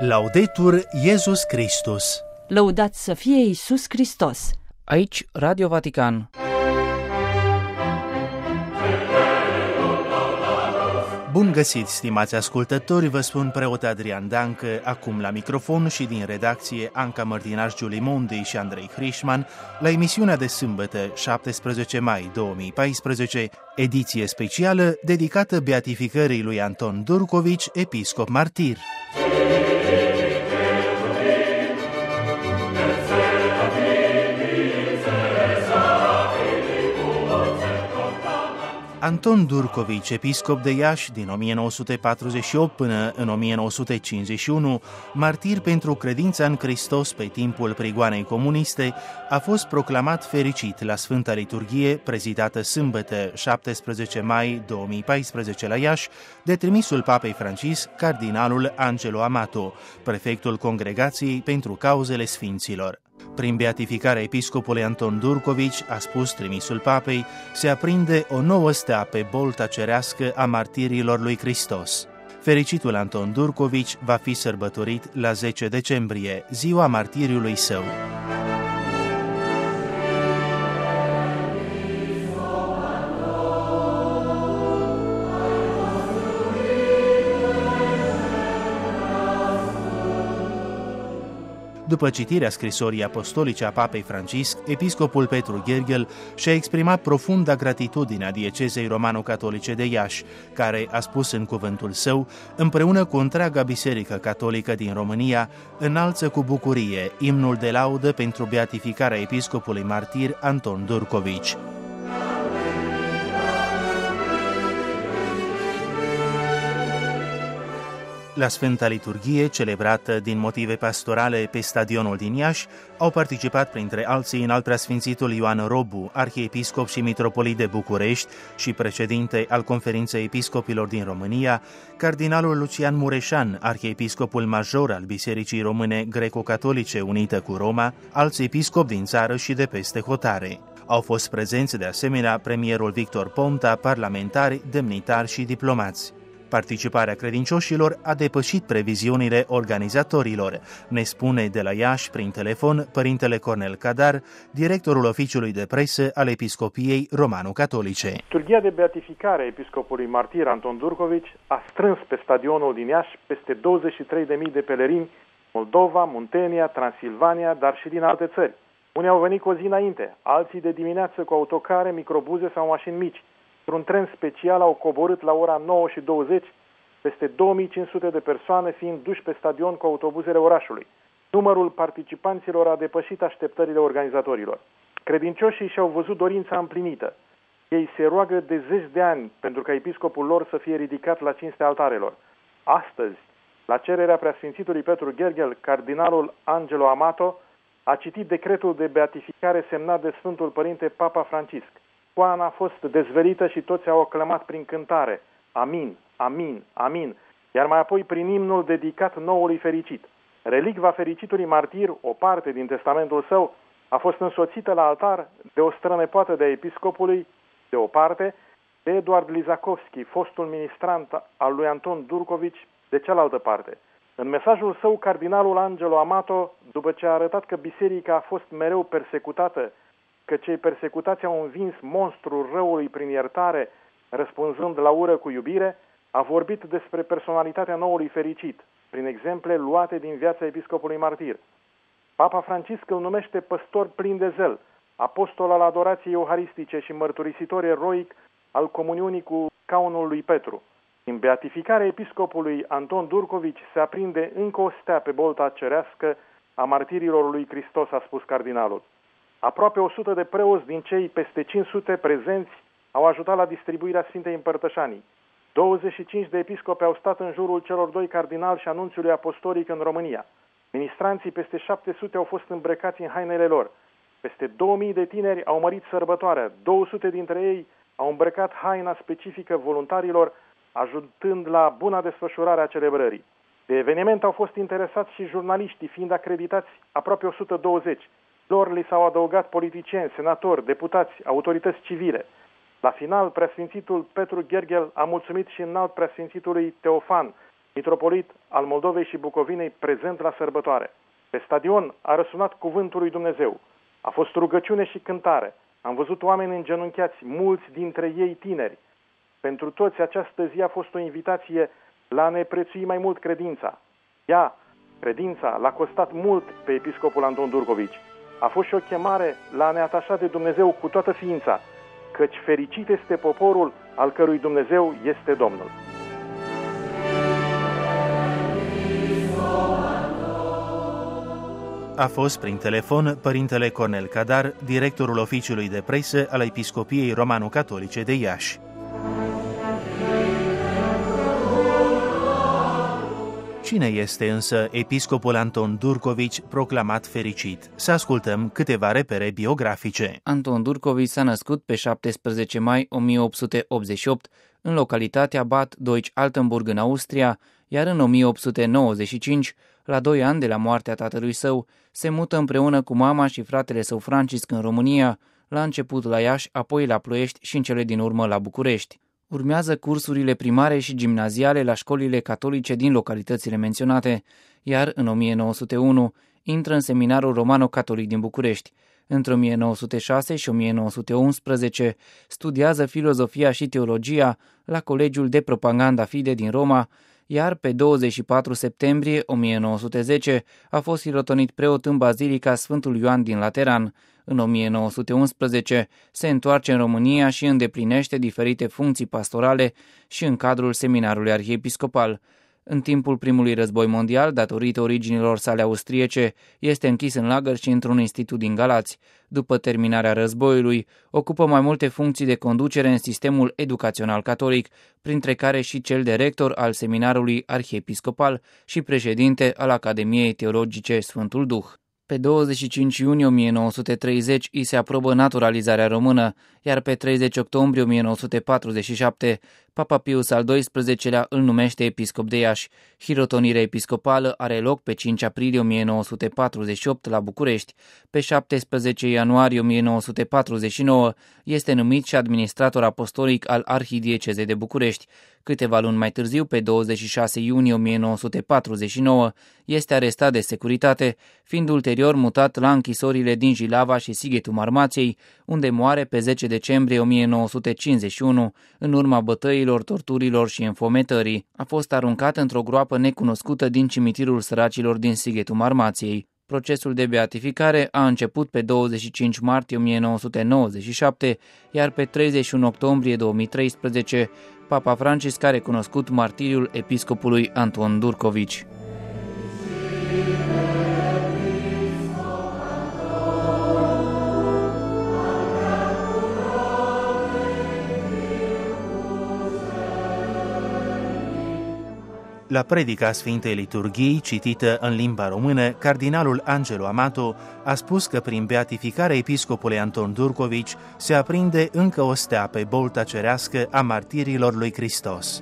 Laudetur Jesus Christus. Lăudați să fie Iisus Hristos. Aici Radio Vatican. Bun găsit, stimați ascultători, vă spun preot Adrian Dancă, acum la microfon și din redacție Anca Mărtinaș, Giulie Mondi și Andrei Hrișman, la emisiunea de sâmbătă, 17 mai 2014, ediție specială dedicată beatificării lui Anton Durcovici, episcop martir. Anton Durcovici, episcop de Iași din 1948 până în 1951, martir pentru credința în Hristos pe timpul prigoanei comuniste, a fost proclamat fericit la Sfânta Liturghie, prezidată sâmbătă, 17 mai 2014 la Iași, de trimisul Papei Francisc, cardinalul Angelo Amato, prefectul Congregației pentru Cauzele Sfinților. Prin beatificarea episcopului Anton Durcovici, a spus trimisul Papei, se aprinde o nouă stea pe bolta cerească a martirilor lui Hristos. Fericitul Anton Durcovici va fi sărbătorit la 10 decembrie, ziua martiriului său. După citirea scrisorii apostolice a Papei Francisc, episcopul Petru Gherghel și-a exprimat profunda gratitudinea diecezei romano-catolice de Iași, care a spus în cuvântul său, împreună cu întreaga biserică catolică din România, înalță cu bucurie imnul de laudă pentru beatificarea episcopului martir Anton Durcovici. La Sfânta Liturghie, celebrată din motive pastorale pe stadionul din Iași, au participat printre alții înaltpreasfințitul Ioan Robu, arhiepiscop și mitropolit de București și președinte al Conferinței Episcopilor din România, cardinalul Lucian Mureșan, arhiepiscopul major al Bisericii Române Greco-Catolice Unită cu Roma, alți episcopi din țară și de peste hotare. Au fost prezenți de asemenea premierul Victor Ponta, parlamentari, demnitari și diplomați. Participarea credincioșilor a depășit previziunile organizatorilor, ne spune de la Iași prin telefon părintele Cornel Cadar, directorul oficiului de presă al Episcopiei Romano-Catolice. Liturghia de beatificare a episcopului martir Anton Durcovici a strâns pe stadionul din Iași peste 23.000 de pelerini, Moldova, Muntenia, Transilvania, dar și din alte țări. Unii au venit cu o zi înainte, alții de dimineață cu autocare, microbuze sau mașini mici. Într-un tren special au coborât la ora 9:20, peste 2500 de persoane fiind duși pe stadion cu autobuzele orașului. Numărul participanților a depășit așteptările organizatorilor. Credincioșii și-au văzut dorința împlinită. Ei se roagă de zeci de ani pentru ca episcopul lor să fie ridicat la cinstea altarelor. Astăzi, la cererea preasfințitului Petru Gherghel, cardinalul Angelo Amato a citit decretul de beatificare semnat de Sfântul Părinte Papa Francisc. Icoana a fost dezvelită și toți au aclamat prin cântare, amin, amin, amin, iar mai apoi prin imnul dedicat noului fericit. Relicva fericitului martir, o parte din testamentul său, a fost însoțită la altar de o strănepoată de episcopului, de o parte, de Eduard Lizakovski, fostul ministrant al lui Anton Durcovici, de cealaltă parte. În mesajul său, cardinalul Angelo Amato, după ce a arătat că biserica a fost mereu persecutată, că cei persecutați au învins monstrul răului prin iertare, răspunzând la ură cu iubire, a vorbit despre personalitatea noului fericit, prin exemple luate din viața episcopului martir. Papa Francisc îl numește păstor plin de zel, apostol al adorației euharistice și mărturisitor eroic al comuniunii cu scaunul lui Petru. În beatificarea episcopului Anton Durcovici se aprinde încă o stea pe bolta cerească a martirilor lui Hristos, a spus cardinalul. Aproape 100 de preoți din cei peste 500 prezenți au ajutat la distribuirea Sfintei Împărtășanii. 25 de episcopi au stat în jurul celor doi cardinali și anunțiului apostolic în România. Ministranții peste 700 au fost îmbrăcați în hainele lor. Peste 2000 de tineri au mărit sărbătoarea. 200 dintre ei au îmbrăcat haina specifică voluntarilor, ajutând la buna desfășurare a celebrării. De eveniment au fost interesați și jurnaliștii, fiind acreditați aproape 120. Lor li s-au adăugat politicieni, senatori, deputați, autorități civile. La final, preasfințitul Petru Gherghel a mulțumit și înalt preasfințitului Teofan, mitropolit al Moldovei și Bucovinei, prezent la sărbătoare. Pe stadion a răsunat cuvântul lui Dumnezeu. A fost rugăciune și cântare. Am văzut oameni îngenunchiați, mulți dintre ei tineri. Pentru toți această zi a fost o invitație la a ne prețui mai mult credința. Credința, l-a costat mult pe episcopul Anton Durcovici. A fost și o chemare la a ne atașa de Dumnezeu cu toată ființa, căci fericit este poporul al cărui Dumnezeu este Domnul. A fost prin telefon părintele Cornel Cadar, directorul oficiului de presă al Episcopiei Romano-Catolice de Iași. Cine este însă episcopul Anton Durcovici proclamat fericit? Să ascultăm câteva repere biografice. Anton Durcovici s-a născut pe 17 mai 1888 în localitatea Bad Deutsch-Altenburg în Austria, iar în 1895, la 2 ani de la moartea tatălui său, se mută împreună cu mama și fratele său Francisc în România, la început la Iași, apoi la Ploiești și în cele din urmă la București. Urmează cursurile primare și gimnaziale la școlile catolice din localitățile menționate, iar în 1901 intră în seminarul romano-catolic din București. Între 1906 și 1911 studiază filozofia și teologia la Colegiul de Propaganda Fide din Roma, iar pe 24 septembrie 1910 a fost hirotonit preot în Bazilica Sfântul Ioan din Lateran. În 1911 se întoarce în România și îndeplinește diferite funcții pastorale și în cadrul seminarului arhiepiscopal. În timpul primului război mondial, datorită originilor sale austriece, este închis în lagăr și într-un institut din Galați. După terminarea războiului, ocupă mai multe funcții de conducere în sistemul educațional catolic, printre care și cel de rector al seminarului arhiepiscopal și președinte al Academiei Teologice Sfântul Duh. Pe 25 iunie 1930 îi se aprobă naturalizarea română, iar pe 30 octombrie 1947 Papa Pius al XII-lea îl numește episcop de Iași. Hirotonirea episcopală are loc pe 5 aprilie 1948 la București. Pe 17 ianuarie 1949 este numit și administrator apostolic al Arhidiecezei de București. Câteva luni mai târziu, pe 26 iunie 1949, este arestat de securitate, fiind ulterior mutat la închisorile din Jilava și Sighetul Marmației, unde moare pe 10 decembrie 1951, în urma bătăilor, torturilor și înfometării. A fost aruncat într-o groapă necunoscută din cimitirul săracilor din Sighetul Marmației. Procesul de beatificare a început pe 25 martie 1997, iar pe 31 octombrie 2013, Papa Francisc a recunoscut martiriul episcopului Anton Durcovici. La predica Sfintei Liturghii, citită în limba română, cardinalul Angelo Amato a spus că prin beatificarea episcopului Anton Durcovici se aprinde încă o stea pe bolta cerească a martirilor lui Hristos.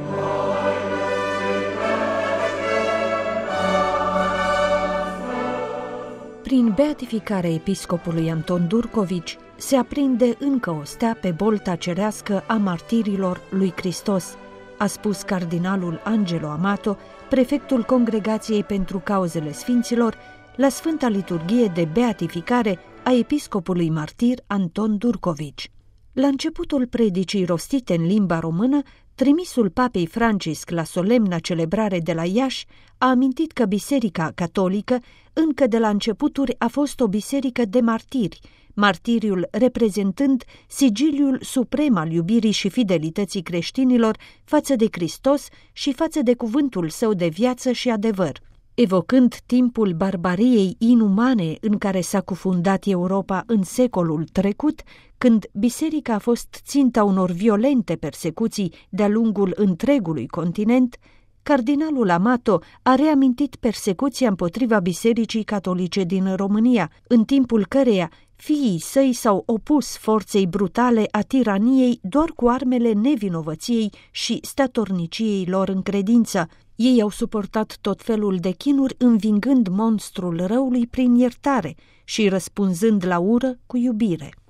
Prin beatificarea episcopului Anton Durcovici se aprinde încă o stea pe bolta cerească a martirilor lui Hristos, a spus cardinalul Angelo Amato, prefectul Congregației pentru Cauzele Sfinților, la Sfânta Liturghie de beatificare a episcopului martir Anton Durcovici. La începutul predicii rostite în limba română, trimisul Papei Francisc la solemna celebrare de la Iași a amintit că Biserica Catolică încă de la începuturi a fost o biserică de martiri, martiriul reprezentând sigiliul suprem al iubirii și fidelității creștinilor față de Hristos și față de cuvântul său de viață și adevăr. Evocând timpul barbariei inumane în care s-a cufundat Europa în secolul trecut, când biserica a fost ținta unor violente persecuții de-a lungul întregului continent, cardinalul Amato a reamintit persecuția împotriva Bisericii Catolice din România, în timpul căreia fiii săi s-au opus forței brutale a tiraniei doar cu armele nevinovăției și statorniciei lor în credință. Ei au suportat tot felul de chinuri, învingând monstrul răului prin iertare și răspunzând la ură cu iubire.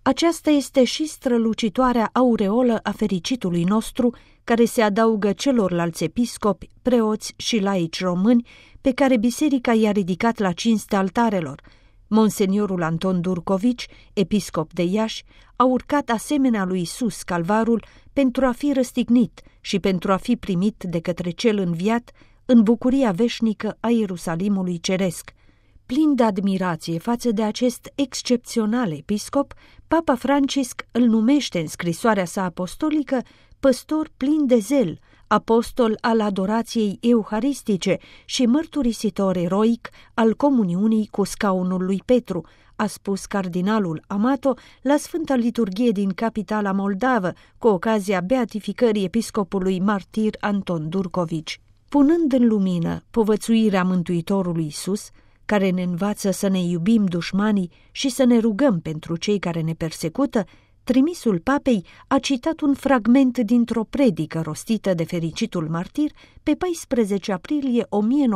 Aceasta este și strălucitoarea aureolă a fericitului nostru, care se adaugă celorlalți episcopi, preoți și laici români, pe care biserica i-a ridicat la cinste altarelor. Monseniorul Anton Durcovici, episcop de Iași, a urcat asemenea lui Iisus Calvarul pentru a fi răstignit și pentru a fi primit de către cel înviat în bucuria veșnică a Ierusalimului ceresc. Plin de admirație față de acest excepțional episcop, Papa Francisc îl numește în scrisoarea sa apostolică păstor plin de zel, apostol al adorației euharistice și mărturisitor eroic al comuniunii cu scaunul lui Petru, a spus cardinalul Amato la Sfânta Liturghie din capitala moldavă, cu ocazia beatificării episcopului martir Anton Durcovici. Punând în lumină povățuirea Mântuitorului Iisus, care ne învață să ne iubim dușmanii și să ne rugăm pentru cei care ne persecută, trimisul papei a citat un fragment dintr-o predică rostită de fericitul martir pe 14 aprilie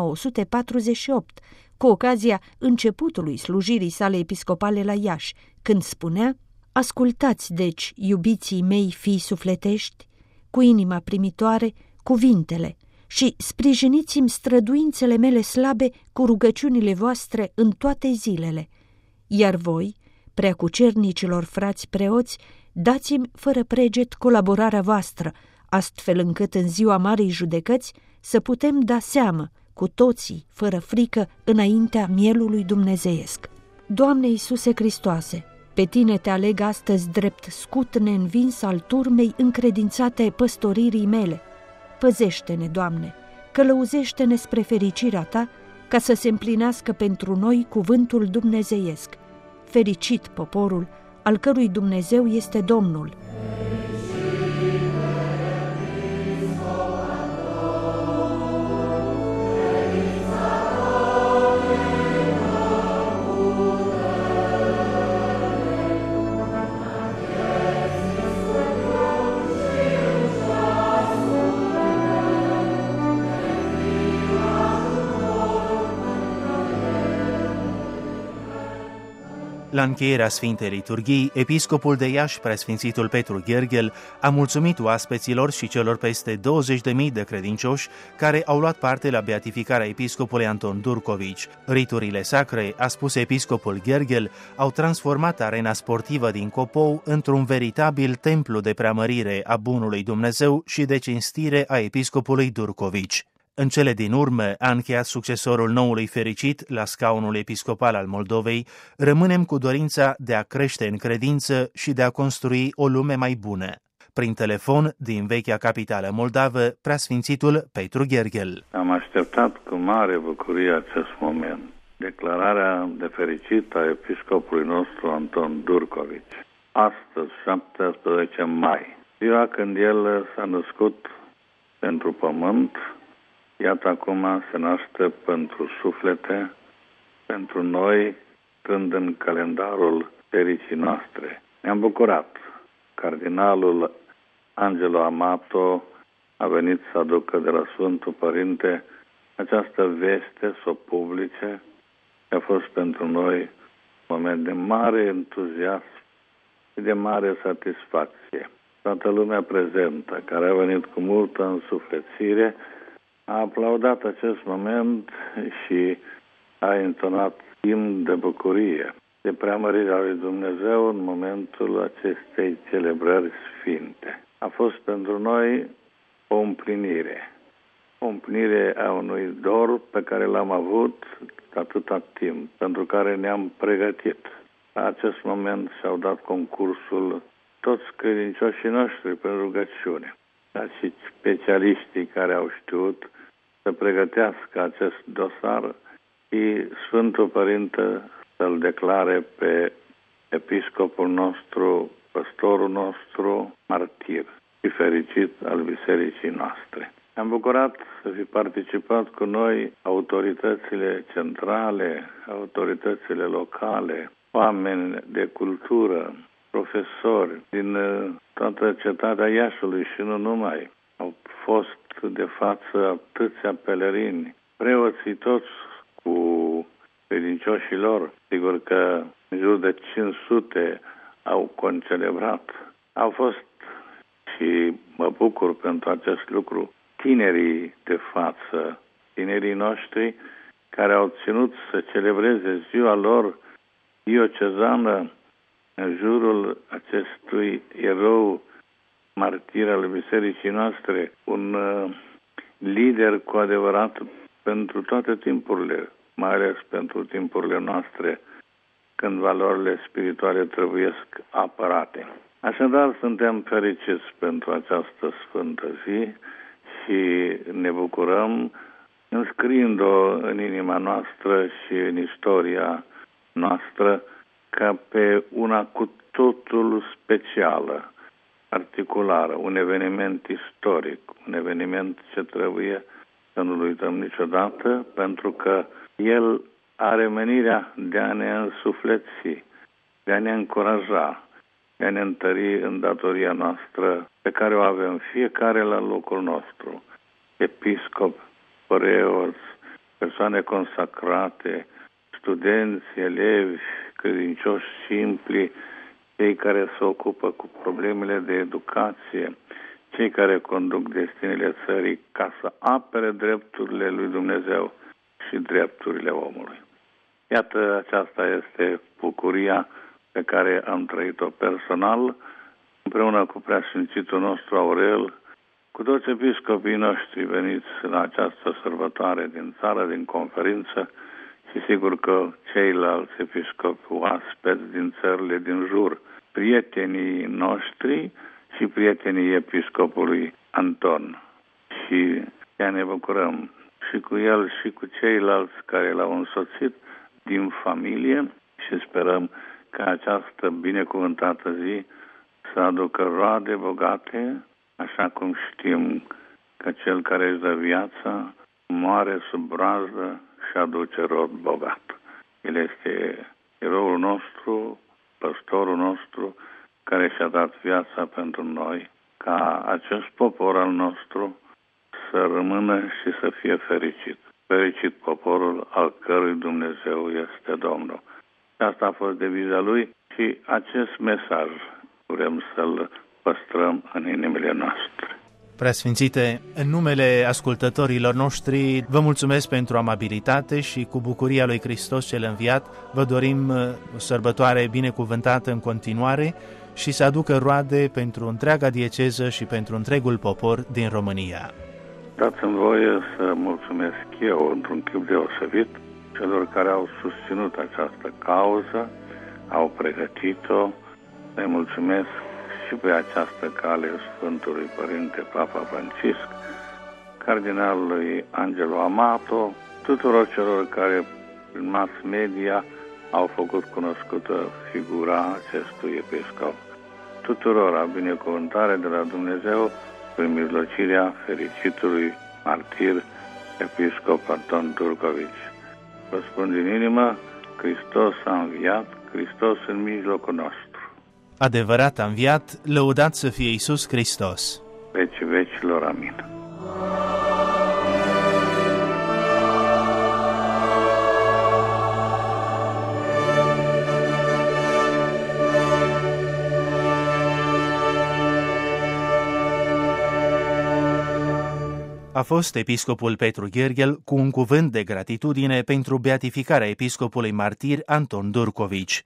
1948, cu ocazia începutului slujirii sale episcopale la Iași, când spunea: „Ascultați, deci, iubiții mei fii sufletești, cu inima primitoare, cuvintele, și sprijiniți-mi străduințele mele slabe cu rugăciunile voastre în toate zilele. Iar voi, preacucernicilor frați preoți, dați-mi fără preget colaborarea voastră, astfel încât în ziua Marei Judecăți să putem da seamă, cu toții, fără frică, înaintea mielului dumnezeiesc. Doamne Iisuse Hristoase, pe Tine te aleg astăzi drept scut neînvins al turmei încredințate păstoririi mele. Păzește-ne, Doamne, călăuzește-ne spre fericirea Ta, ca să se împlinească pentru noi cuvântul dumnezeiesc. Fericit poporul, al cărui Dumnezeu este Domnul. La încheierea Sfintei Liturghii, episcopul de Iași, preasfințitul Petru Gherghel, a mulțumit oaspeților și celor peste 20.000 de credincioși care au luat parte la beatificarea episcopului Anton Durcovici. Riturile sacre, a spus episcopul Gherghel, au transformat arena sportivă din Copou într-un veritabil templu de preamărire a bunului Dumnezeu și de cinstire a episcopului Durcovici. În cele din urmă, a încheiat succesorul noului fericit la scaunul episcopal al Moldovei, rămânem cu dorința de a crește în credință și de a construi o lume mai bună. Prin telefon, din vechea capitală moldavă, preasfințitul Petru Gherghel. Am așteptat cu mare bucurie acest moment. Declararea de fericit a episcopului nostru Anton Durcovici. Astăzi, 17 mai, ziua când el s-a născut pentru pământ, iată acum se naște pentru suflete, pentru noi, când în calendarul fericii noastre. Ne-am bucurat. Cardinalul Angelo Amato a venit să aducă de la Sfântul Părinte această veste, să o publice. A fost pentru noi un moment de mare entuziasm și de mare satisfacție. Toată lumea prezentă, care a venit cu multă însuflețire, a aplaudat acest moment și a intonat imn de bucurie, de preamărirea lui Dumnezeu în momentul acestei celebrări sfinte. A fost pentru noi o împlinire a unui dor pe care l-am avut atâta timp, pentru care ne-am pregătit. La acest moment și-au dat concursul toți credincioșii noștri pe rugăciune, dar și specialiștii care au știut să pregătească acest dosar și Sfântul Părinte să-l declare pe episcopul nostru, păstorul nostru, martir și fericit al bisericii noastre. Am bucurat să fi participat cu noi autoritățile centrale, autoritățile locale, oameni de cultură, profesori din toată cetatea Iașului și nu numai. Au fost de față atâția pelerini, preoții toți cu credincioșii lor. Sigur că în jur de 500 au concelebrat au fost, și mă bucur pentru acest lucru, tinerii de față, tinerii noștri care au ținut să celebreze ziua lor diocezană în jurul acestui erou martir al bisericii noastre, un lider cu adevărat pentru toate timpurile, mai ales pentru timpurile noastre, când valorile spirituale trebuiesc apărate. Așadar, suntem fericiți pentru această sfântă zi și ne bucurăm înscriind-o în inima noastră și în istoria noastră ca pe una cu totul specială, particulară, un eveniment istoric, un eveniment ce trebuie să nu-l uităm niciodată, pentru că el are menirea de a ne însufleți, de a ne încuraja, de a ne întări în datoria noastră pe care o avem fiecare la locul nostru. Episcop, preoți, persoane consacrate, studenți, elevi, credincioși simpli, cei care se ocupă cu problemele de educație, cei care conduc destinele țării ca să apere drepturile lui Dumnezeu și drepturile omului. Iată, aceasta este bucuria pe care am trăit-o personal, împreună cu preasfințitul nostru Aurel, cu toți episcopii noștri veniți la această sărbătoare din țară, din conferință, și sigur că ceilalți episcopi oaspeți din țările din jur, prietenii noștri și prietenii episcopului Anton. Și chiar ne bucurăm și cu el și cu ceilalți care l-au însoțit din familie și sperăm ca această binecuvântată zi să aducă roade bogate, așa cum știm că cel care își dă viața moare sub brazdă și aduce rod bogat. El este eroul nostru, păstorul nostru, care și-a dat viața pentru noi, ca acest popor al nostru să rămână și să fie fericit. Fericit poporul al cărui Dumnezeu este Domnul. Asta a fost deviza lui și acest mesaj vrem să-l păstrăm în inimile noastre. Preasfințite, în numele ascultătorilor noștri, vă mulțumesc pentru amabilitate și cu bucuria lui Hristos cel înviat vă dorim o sărbătoare binecuvântată în continuare și să aducă roade pentru întreaga dieceză și pentru întregul popor din România. Dați-mi voie să mulțumesc eu într-un chip deosebit celor care au susținut această cauză, au pregătit-o. Le mulțumesc și pe această cale Sfântului Părinte Papa Francisc, cardinalului Angelo Amato, tuturor celor care în mass media au făcut cunoscută figura acestui episcop. Tuturora binecuvântare de la Dumnezeu prin mijlocirea fericitului martir episcop Anton Durcovici. Vă spun din inimă, Hristos a înviat, Hristos în mijlocul nostru. Adevărat a înviat, lăudat să fie Iisus Hristos. Vecii vecilor, amin. A fost episcopul Petru Gherghel cu un cuvânt de gratitudine pentru beatificarea episcopului martir Anton Durcovici.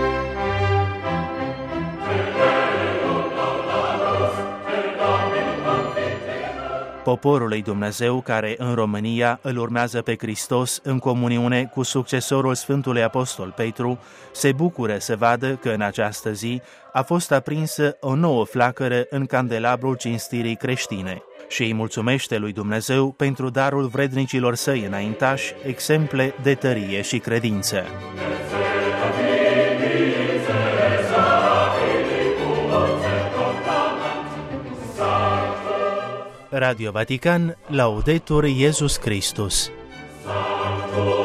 Poporul lui Dumnezeu care în România îl urmează pe Hristos în comuniune cu succesorul Sfântului Apostol Petru se bucură să vadă că în această zi a fost aprinsă o nouă flacără în candelabrul cinstirii creștine și îi mulțumește lui Dumnezeu pentru darul vrednicilor săi înaintași, exemple de tărie și credință. Radio Vatican, Laudetur Iesus Christus.